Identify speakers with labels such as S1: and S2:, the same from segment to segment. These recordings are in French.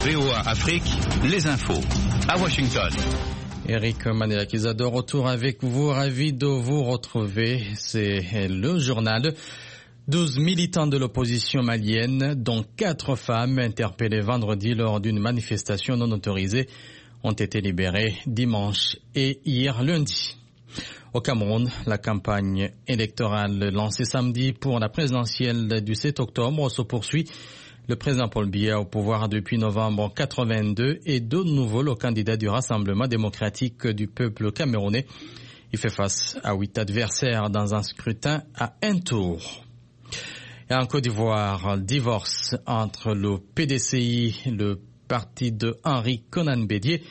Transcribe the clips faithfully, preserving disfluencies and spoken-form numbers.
S1: V O A Afrique, les infos, à Washington.
S2: Eric Manelakisa de retour avec vous, ravi de vous retrouver. C'est le journal. douze militants de l'opposition malienne, dont quatre femmes interpellées vendredi lors d'une manifestation non autorisée, ont été libérés dimanche et hier lundi. Au Cameroun, la campagne électorale lancée samedi pour la présidentielle du sept octobre se poursuit. Le président Paul Biya au pouvoir depuis novembre quatre-vingt-deux est de nouveau le candidat du Rassemblement démocratique du peuple camerounais. Il fait face à huit adversaires dans un scrutin à un tour. Et en Côte d'Ivoire, divorce entre le P D C I, le parti de Henri Konan Bédié,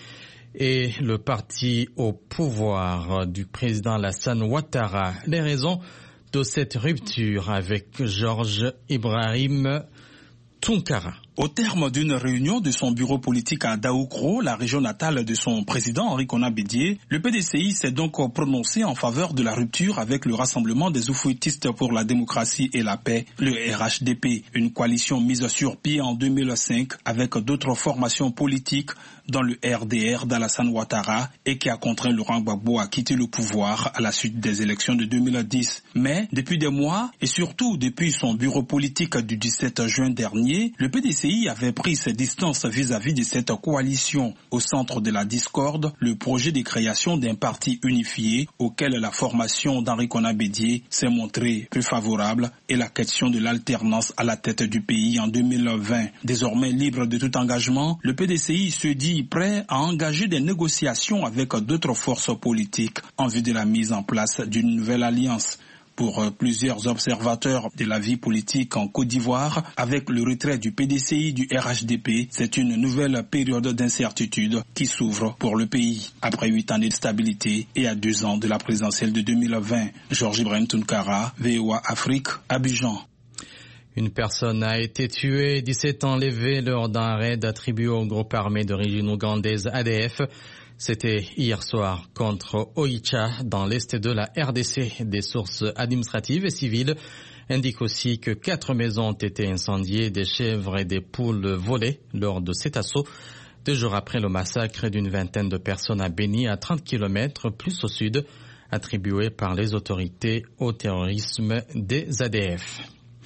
S2: et le parti au pouvoir du président Alassane Ouattara. Les raisons de cette rupture avec Georges Ibrahim Tounkara.
S3: Au terme d'une réunion de son bureau politique à Daoukro, la région natale de son président Henri Konan Bédié, le P D C I s'est donc prononcé en faveur de la rupture avec le Rassemblement des Oufouettistes pour la démocratie et la paix, le R H D P, une coalition mise sur pied en deux mille cinq avec d'autres formations politiques dans le R D R d'Alassane Ouattara et qui a contraint Laurent Gbagbo à quitter le pouvoir à la suite des élections de deux mille dix. Mais depuis des mois et surtout depuis son bureau politique du dix-sept juin dernier, le P D C I avait pris ses distances vis-à-vis de cette coalition. Au centre de la discorde, le projet de création d'un parti unifié auquel la formation d'Henri Konan Bédié s'est montrée plus favorable et la question de l'alternance à la tête du pays en deux mille vingt. Désormais libre de tout engagement, le P D C I se dit prêt à engager des négociations avec d'autres forces politiques en vue de la mise en place d'une nouvelle alliance. Pour plusieurs observateurs de la vie politique en Côte d'Ivoire, avec le retrait du P D C I du R H D P, c'est une nouvelle période d'incertitude qui s'ouvre pour le pays. Après huit années de stabilité et à deux ans de la présidentielle de deux mille vingt, Georges Ibrahim Tounkara, V O A Afrique, Abidjan.
S2: Une personne a été tuée, dix-sept enlevés lors d'un raid attribué au groupe armé d'origine ougandaise A D F. C'était hier soir contre Oicha, dans l'est de la R D C. Des sources administratives et civiles indiquent aussi que quatre maisons ont été incendiées, des chèvres et des poules volées lors de cet assaut, deux jours après le massacre d'une vingtaine de personnes à Beni, à trente kilomètres plus au sud, attribué par les autorités au terrorisme des A D F.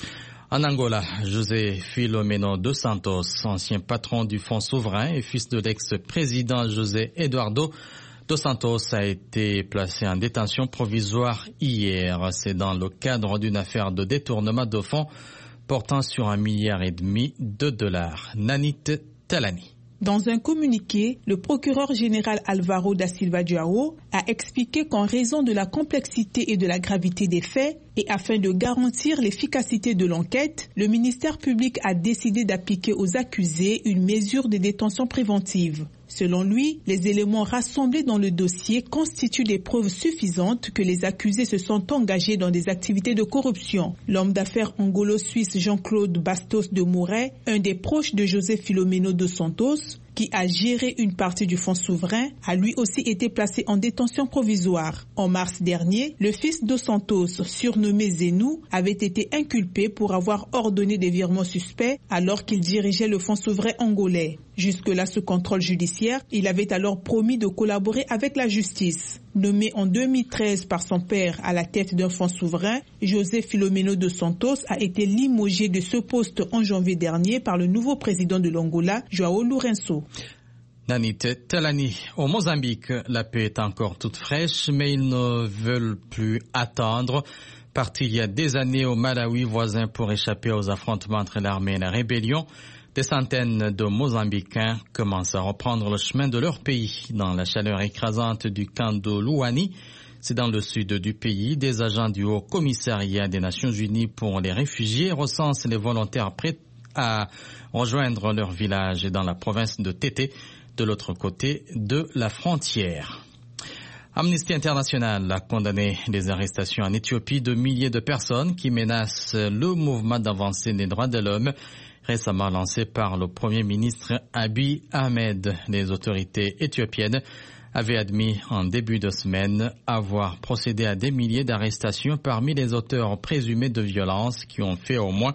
S2: En Angola, José Filomeno dos Santos, ancien patron du Fonds souverain et fils de l'ex-président José Eduardo dos Santos, a été placé en détention provisoire hier. C'est dans le cadre d'une affaire de détournement de fonds portant sur un milliard et demi de dollars. Nanit Talani.
S4: Dans un communiqué, le procureur général Alvaro da Silva Joao a expliqué qu'en raison de la complexité et de la gravité des faits, et afin de garantir l'efficacité de l'enquête, le ministère public a décidé d'appliquer aux accusés une mesure de détention préventive. Selon lui, les éléments rassemblés dans le dossier constituent des preuves suffisantes que les accusés se sont engagés dans des activités de corruption. L'homme d'affaires angolo-suisse Jean-Claude Bastos de Mouret, un des proches de José Filomeno dos Santos, qui a géré une partie du fonds souverain, a lui aussi été placé en détention provisoire. En mars dernier, le fils dos Santos, surnommé Zenou, avait été inculpé pour avoir ordonné des virements suspects alors qu'il dirigeait le fonds souverain angolais. Jusque-là, sous contrôle judiciaire, il avait alors promis de collaborer avec la justice. Nommé en deux mille treize par son père à la tête d'un fonds souverain, José Filomeno dos Santos a été limogé de ce poste en janvier dernier par le nouveau président de l'Angola, João Lourenço.
S2: Nanit Talani. Au Mozambique, la paix est encore toute fraîche, mais ils ne veulent plus attendre. Partis il y a des années au Malawi voisin pour échapper aux affrontements entre l'armée et la rébellion, des centaines de Mozambicains commencent à reprendre le chemin de leur pays. Dans la chaleur écrasante du camp de Luani, c'est dans le sud du pays, des agents du Haut Commissariat des Nations Unies pour les réfugiés recensent les volontaires prêts à rejoindre leur village dans la province de Tété, de l'autre côté de la frontière. Amnesty International a condamné les arrestations en Éthiopie de milliers de personnes qui menacent le mouvement d'avancée des droits de l'homme récemment lancé par le Premier ministre Abiy Ahmed. Les autorités éthiopiennes avaient admis en début de semaine avoir procédé à des milliers d'arrestations parmi les auteurs présumés de violences qui ont fait au moins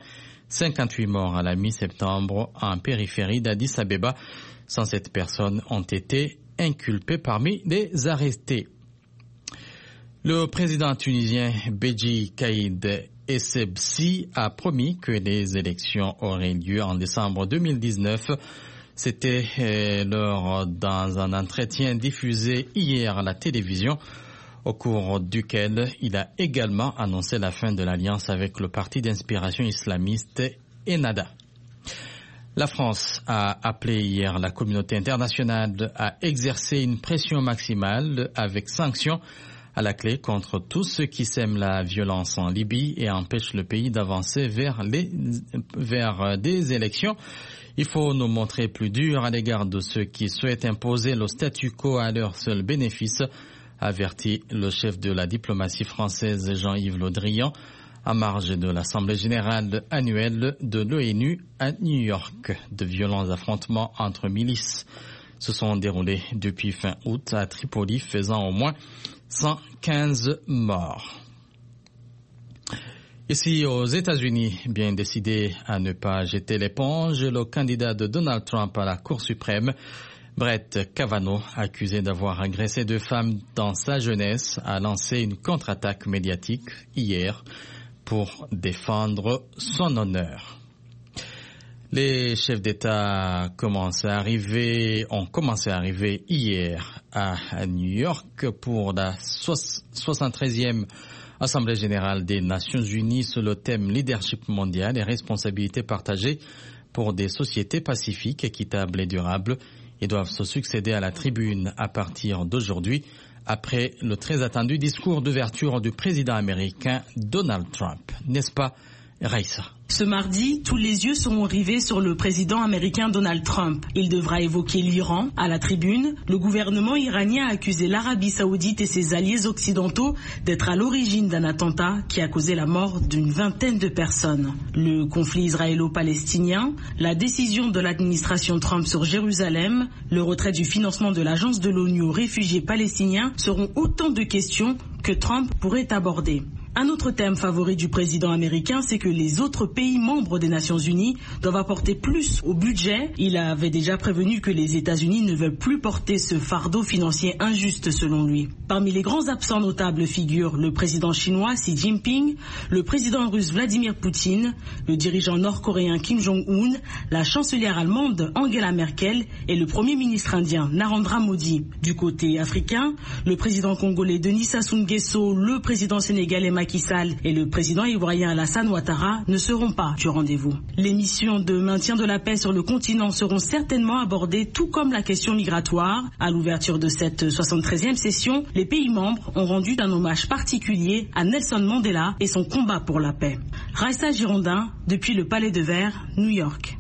S2: cinquante-huit morts à la mi-septembre en périphérie d'Addis Abeba. cent sept personnes ont été inculpées parmi les arrêtés. Le président tunisien Béji Caïd Essebsi a promis que les élections auraient lieu en décembre deux mille dix-neuf. C'était euh, lors dans un entretien diffusé hier à la télévision, au cours duquel il a également annoncé la fin de l'alliance avec le parti d'inspiration islamiste Ennahda. La France a appelé hier la communauté internationale à exercer une pression maximale avec sanctions à la clé contre tous ceux qui sèment la violence en Libye et empêchent le pays d'avancer vers, les, vers des élections. Il faut nous montrer plus durs à l'égard de ceux qui souhaitent imposer le statu quo à leur seul bénéfice, avertit le chef de la diplomatie française Jean-Yves Le Drian à marge de l'Assemblée générale annuelle de l'ONU à New York. De violents affrontements entre milices se sont déroulés depuis fin août à Tripoli, faisant au moins cent quinze morts. Ici aux États-Unis, bien décidé à ne pas jeter l'éponge, le candidat de Donald Trump à la Cour suprême, Brett Kavanaugh, accusé d'avoir agressé deux femmes dans sa jeunesse, a lancé une contre-attaque médiatique hier pour défendre son honneur. Les chefs d'État commencent à arriver, ont commencé à arriver hier à New York pour la soixante-treizième Assemblée générale des Nations Unies sur le thème leadership mondial et responsabilité partagée pour des sociétés pacifiques, équitables et durables. Ils doivent se succéder à la tribune à partir d'aujourd'hui, après le très attendu discours d'ouverture du président américain Donald Trump. N'est-ce pas, Raissa?
S5: Ce mardi, tous les yeux seront rivés sur le président américain Donald Trump. Il devra évoquer l'Iran. À la tribune, le gouvernement iranien a accusé l'Arabie saoudite et ses alliés occidentaux d'être à l'origine d'un attentat qui a causé la mort d'une vingtaine de personnes. Le conflit israélo-palestinien, la décision de l'administration Trump sur Jérusalem, le retrait du financement de l'agence de l'ONU aux réfugiés palestiniens seront autant de questions que Trump pourrait aborder. Un autre thème favori du président américain, c'est que les autres pays membres des Nations Unies doivent apporter plus au budget. Il avait déjà prévenu que les États-Unis ne veulent plus porter ce fardeau financier injuste selon lui. Parmi les grands absents notables figurent le président chinois Xi Jinping, le président russe Vladimir Poutine, le dirigeant nord-coréen Kim Jong-un, la chancelière allemande Angela Merkel et le premier ministre indien Narendra Modi. Du côté africain, le président congolais Denis Sassou Nguesso, le président sénégalais Macky Sall et le président ivoirien Alassane Ouattara ne seront pas du rendez-vous. Les missions de maintien de la paix sur le continent seront certainement abordées, tout comme la question migratoire. À l'ouverture de cette soixante-treizième session, les pays membres ont rendu un hommage particulier à Nelson Mandela et son combat pour la paix. Raissa Girondin, depuis le Palais de Verre, New York.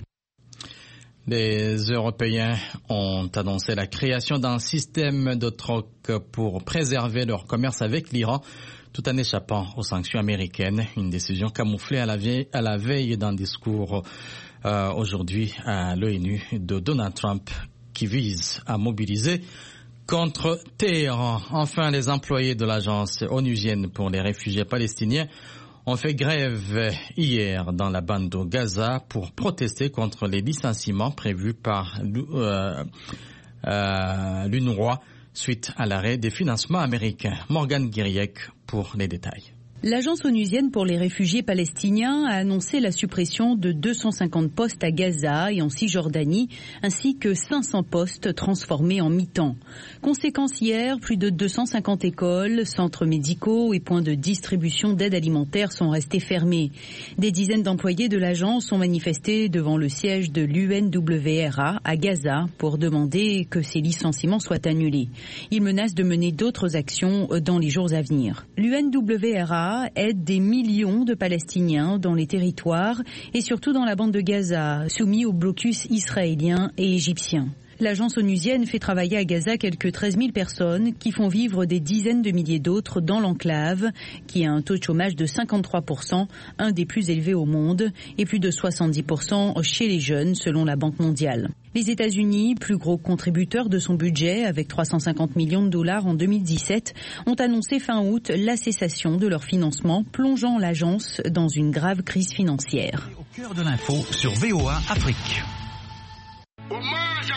S2: Les Européens ont annoncé la création d'un système de troc pour préserver leur commerce avec l'Iran, tout en échappant aux sanctions américaines. Une décision camouflée à la veille, à la veille d'un discours euh, aujourd'hui à l'ONU de Donald Trump qui vise à mobiliser contre Téhéran. Enfin, les employés de l'agence onusienne pour les réfugiés palestiniens ont fait grève hier dans la bande de Gaza pour protester contre les licenciements prévus par euh, euh, l'UNRWA suite à l'arrêt des financements américains. Morgane Guiriec pour les détails.
S6: L'agence onusienne pour les réfugiés palestiniens a annoncé la suppression de deux cent cinquante postes à Gaza et en Cisjordanie, ainsi que cinq cents postes transformés en mi-temps. Conséquence hier, plus de deux cent cinquante écoles, centres médicaux et points de distribution d'aide alimentaire sont restés fermés. Des dizaines d'employés de l'agence ont manifesté devant le siège de l'U N W R A à Gaza pour demander que ces licenciements soient annulés. Ils menacent de mener d'autres actions dans les jours à venir. L'U N W R A aide des millions de Palestiniens dans les territoires et surtout dans la bande de Gaza, soumis au blocus israélien et égyptien. L'agence onusienne fait travailler à Gaza quelques treize mille personnes qui font vivre des dizaines de milliers d'autres dans l'enclave, qui a un taux de chômage de cinquante-trois pour cent, un des plus élevés au monde, et plus de soixante-dix pour cent chez les jeunes, selon la Banque mondiale. Les États-Unis, plus gros contributeurs de son budget, avec trois cent cinquante millions de dollars en deux mille dix-sept, ont annoncé fin août la cessation de leur financement, plongeant l'agence dans une grave crise financière.
S1: Cœur de l'info sur V O A Afrique.